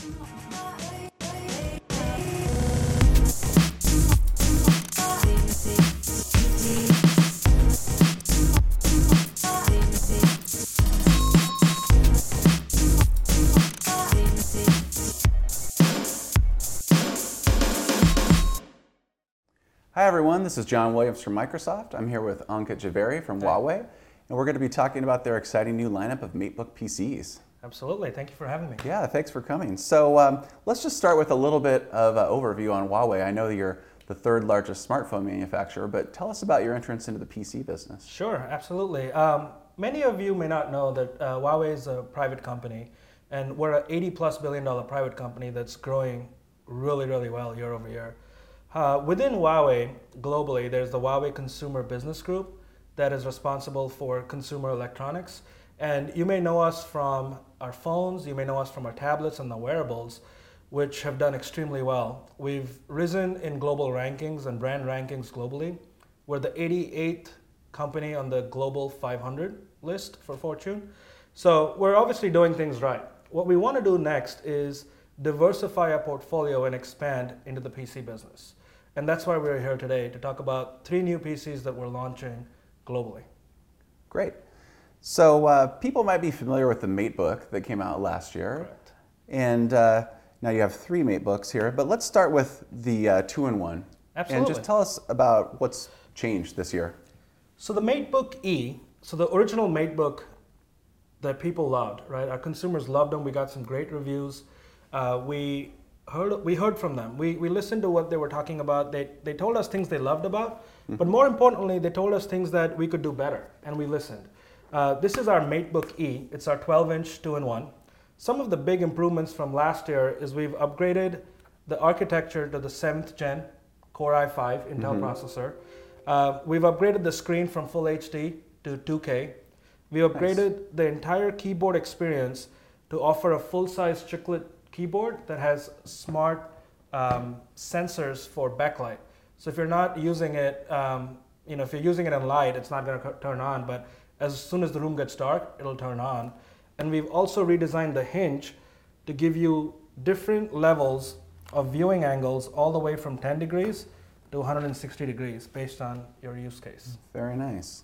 Hi everyone, this is John Williams from Microsoft. I'm here with Ankit Javeri from Huawei, and we're going to be talking about their exciting new lineup of MateBook PCs. Absolutely, thank you for having me. Yeah, thanks for coming. So let's just start with a little bit of an overview on Huawei. I know that you're the third largest smartphone manufacturer, but tell us about your entrance into the PC business. Sure, absolutely. Many of you may not know that Huawei is a private company, and we're an $80+ billion private company that's growing really, really well year over year. Within Huawei, globally, there's the Huawei Consumer Business Group that is responsible for consumer electronics. And you may know us from our phones, you may know us from our tablets and the wearables, which have done extremely well. We've risen in global rankings and brand rankings globally. We're the 88th company on the Global 500 list for Fortune. So we're obviously doing things right. What we want to do next is diversify our portfolio and expand into the PC business. And that's why we're here today, to talk about 3 new PCs that we're launching globally. Great. So people might be familiar with the MateBook that came out last year. Correct. And now you have 3 MateBooks here, but let's start with the 2-in-1. Absolutely. And just tell us about what's changed this year. So the MateBook E, so the original MateBook that people loved, right? Our consumers loved them. We got some great reviews. We heard from them. We listened to what they were talking about. They told us things they loved about, but more importantly, they told us things that we could do better, and we listened. This is our MateBook E. It's our 12-inch 2-in-1. Some of the big improvements from last year is we've upgraded the architecture to the 7th gen Core i5 Intel processor. We've upgraded the screen from Full HD to 2K. We upgraded the entire keyboard experience to offer a full-size chiclet keyboard that has smart sensors for backlight. So if you're not using it, if you're using it in light, it's not going to turn on, but as soon as the room gets dark, it'll turn on. And we've also redesigned the hinge to give you different levels of viewing angles all the way from 10 degrees to 160 degrees based on your use case. Very nice.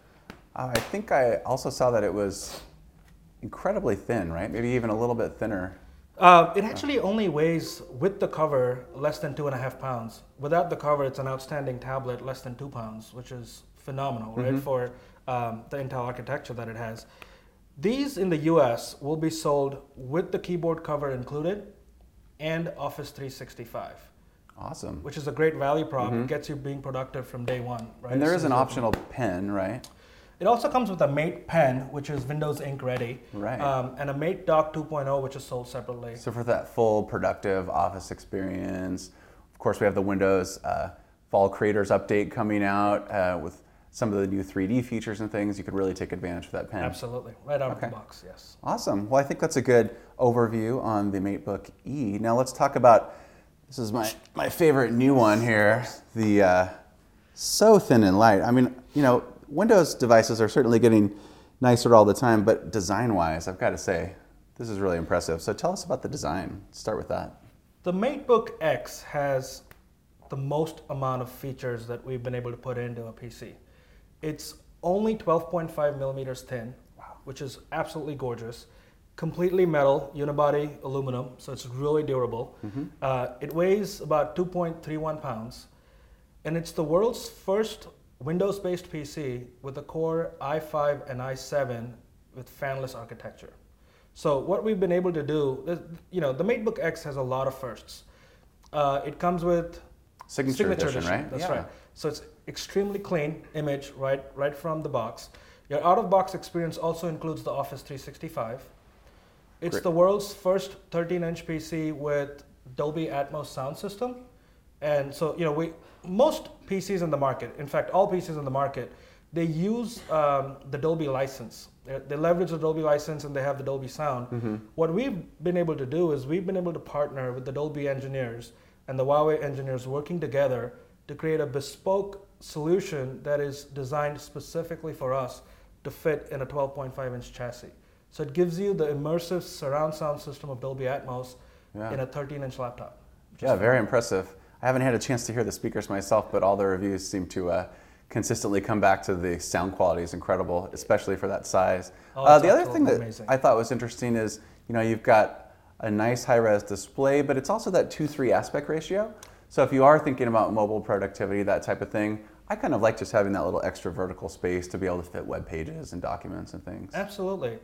I think I also saw that it was incredibly thin, right? Maybe even a little bit thinner. It actually only weighs, with the cover, less than 2.5 pounds. Without the cover, it's an outstanding tablet, less than 2 pounds, which is phenomenal, right, for the Intel architecture that it has. These in the US will be sold with the keyboard cover included and Office 365. Awesome. Which is a great value prop. It gets you being productive from day one, right? And there is an optional pen, right? It also comes with a Mate Pen, which is Windows Ink ready, Right. And a Mate Dock 2.0, which is sold separately. So for that full productive office experience, of course we have the Windows Fall Creators Update coming out with some of the new 3D features and things. You could really take advantage of that pen. Absolutely, right out of the box, yes. Awesome. Well, I think that's a good overview on the MateBook E. Now let's talk about, this is my favorite new one here, the so thin and light. I mean, Windows devices are certainly getting nicer all the time, but design-wise, I've got to say, this is really impressive. So tell us about the design. Start with that. The MateBook X has the most amount of features that we've been able to put into a PC. It's only 12.5 millimeters thin, which is absolutely gorgeous. Completely metal, unibody aluminum, so it's really durable. It weighs about 2.31 pounds, and it's the world's first Windows-based PC with a Core i5 and i7 with fanless architecture. So what we've been able to do, the MateBook X has a lot of firsts. It comes with Signature edition, right? That's right. So it's extremely clean image right from the box. Your out-of-box experience also includes the Office 365. It's Great. the world's first 13-inch PC with Dolby Atmos sound system. And so, most PCs in the market, in fact, all PCs in the market, they use the Dolby license. They leverage the Dolby license and they have the Dolby sound. What we've been able to do is we've been able to partner with the Dolby engineers and the Huawei engineers working together to create a bespoke solution that is designed specifically for us to fit in a 12.5-inch chassis. So it gives you the immersive surround sound system of Dolby Atmos Yeah. in a 13-inch laptop. Yeah, very impressive. I haven't had a chance to hear the speakers myself, but all the reviews seem to consistently come back to the sound quality is incredible, especially for that size. The other thing that amazing. I thought was interesting is, you've got a nice high-res display, but it's also that 2:3 aspect ratio. So if you are thinking about mobile productivity, that type of thing, I kind of like just having that little extra vertical space to be able to fit web pages and documents and things. Absolutely.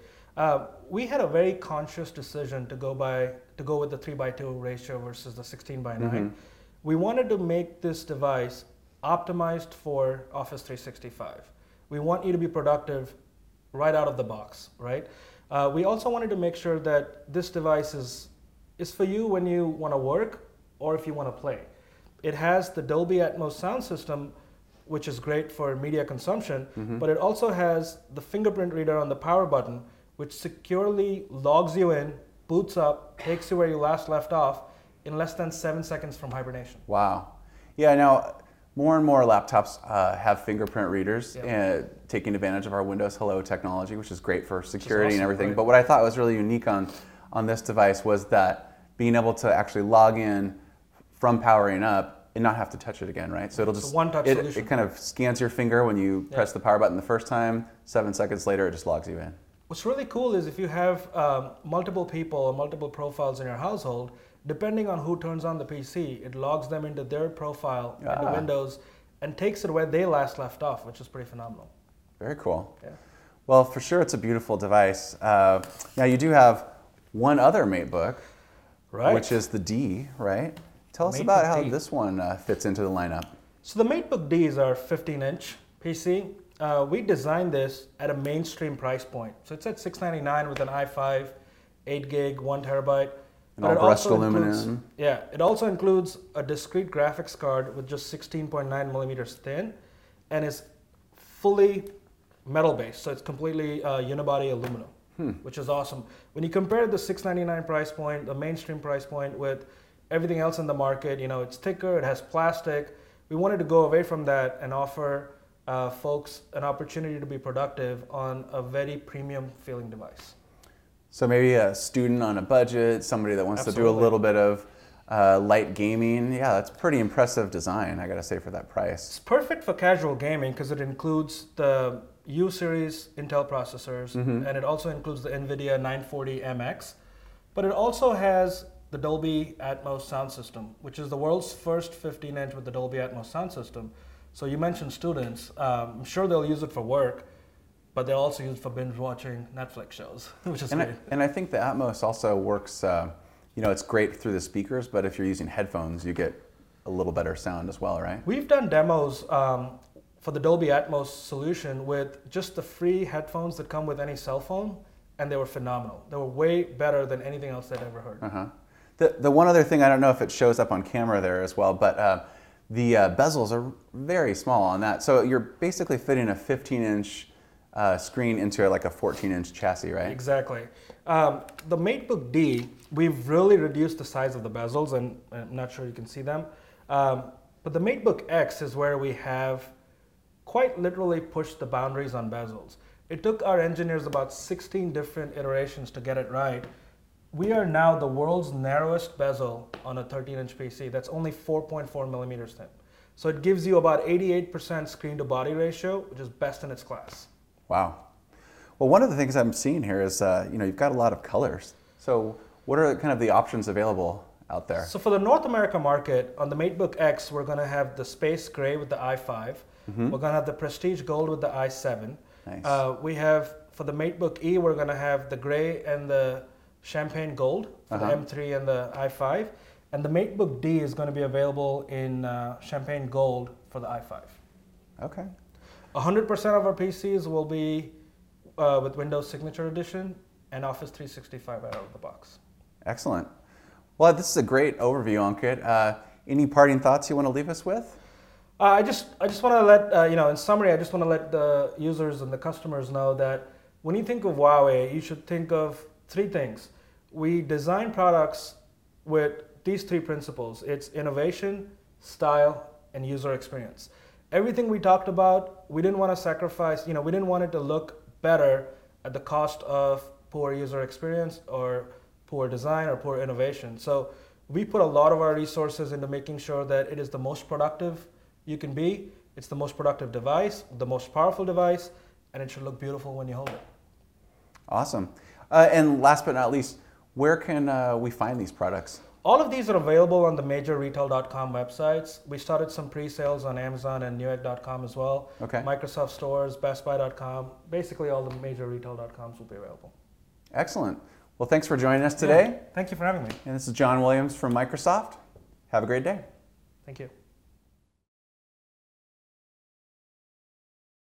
We had a very conscious decision to go with the 3:2 ratio versus the 16:9. Mm-hmm. We wanted to make this device optimized for Office 365. We want you to be productive right out of the box, right? We also wanted to make sure that this device is for you when you want to work or if you want to play. It has the Dolby Atmos sound system, which is great for media consumption, but it also has the fingerprint reader on the power button, which securely logs you in, boots up, takes you where you last left off in less than 7 seconds from hibernation. Wow. Yeah, now more and more laptops have fingerprint readers, taking advantage of our Windows Hello technology, which is great for security and everything. Right. But what I thought was really unique on this device was that being able to actually log in from powering up and not have to touch it again, right? So it'll just one-touch solution. It kind of scans your finger when you press the power button the first time. 7 seconds later, it just logs you in. What's really cool is if you have multiple people or multiple profiles in your household, depending on who turns on the PC, it logs them into their profile into Windows and takes it where they last left off, which is pretty phenomenal. Very cool. Yeah. Well, for sure, it's a beautiful device. Now, you do have one other MateBook, Right. which is the D, right? Tell us MateBook about how D. this one fits into the lineup. So the MateBook D is our 15-inch PC. We designed this at a mainstream price point. So it's at $699 with an i5, 8 gig, 1 terabyte. And all brushed aluminum. It also includes a discrete graphics card with just 16.9 millimeters thin and is fully metal based. So it's completely unibody aluminum, which is awesome. When you compare the $699 price point, the mainstream price point, with everything else in the market, it's thicker, it has plastic. We wanted to go away from that and offer folks an opportunity to be productive on a very premium feeling device. So maybe a student on a budget, somebody that wants to do a little bit of light gaming. Yeah, that's pretty impressive design, I gotta say, for that price. It's perfect for casual gaming because it includes the U-series Intel processors, and it also includes the NVIDIA 940MX, but it also has the Dolby Atmos sound system, which is the world's first 15-inch with the Dolby Atmos sound system. So you mentioned students. I'm sure they'll use it for work, but they'll also use it for binge watching Netflix shows, which is great. And I think the Atmos also works, it's great through the speakers, but if you're using headphones, you get a little better sound as well, right? We've done demos for the Dolby Atmos solution with just the free headphones that come with any cell phone, and they were phenomenal. They were way better than anything else I'd ever heard. The one other thing, I don't know if it shows up on camera there as well, but the bezels are very small on that. So you're basically fitting a 15-inch screen into like a 14-inch chassis, right? Exactly. The MateBook D, we've really reduced the size of the bezels, and I'm not sure you can see them. But the MateBook X is where we have quite literally pushed the boundaries on bezels. It took our engineers about 16 different iterations to get it right. We are now the world's narrowest bezel on a 13-inch PC. That's only 4.4 millimeters thin. So it gives you about 88% screen to body ratio, which is best in its class. Wow. Well, one of the things I'm seeing here is, you've got a lot of colors. So what are kind of the options available out there? So for the North America market, on the MateBook X, we're going to have the Space Gray with the i5. We're going to have the Prestige Gold with the i7. Nice. We have, for the MateBook E, we're going to have the Gray and the Champagne Gold for the M3 and the i5. And the MateBook D is going to be available in Champagne Gold for the i5. Okay. 100% of our PCs will be with Windows Signature Edition and Office 365 out of the box. Excellent. Well, this is a great overview, Ankit. Any parting thoughts you want to leave us with? I just want to let, in summary, I just want to let the users and the customers know that when you think of Huawei, you should think of 3 things. We design products with these 3 principles. It's innovation, style, and user experience. Everything we talked about, we didn't want to sacrifice, we didn't want it to look better at the cost of poor user experience or poor design or poor innovation. So we put a lot of our resources into making sure that it is the most productive you can be. It's the most productive device, the most powerful device, and it should look beautiful when you hold it. Awesome. And last but not least, where can we find these products? All of these are available on the major retail.com websites. We started some pre-sales on Amazon and Newegg.com as well. Okay. Microsoft stores, bestbuy.com. Basically, all the major retail.coms will be available. Excellent. Well, thanks for joining us today. Yeah. Thank you for having me. And this is John Williams from Microsoft. Have a great day. Thank you.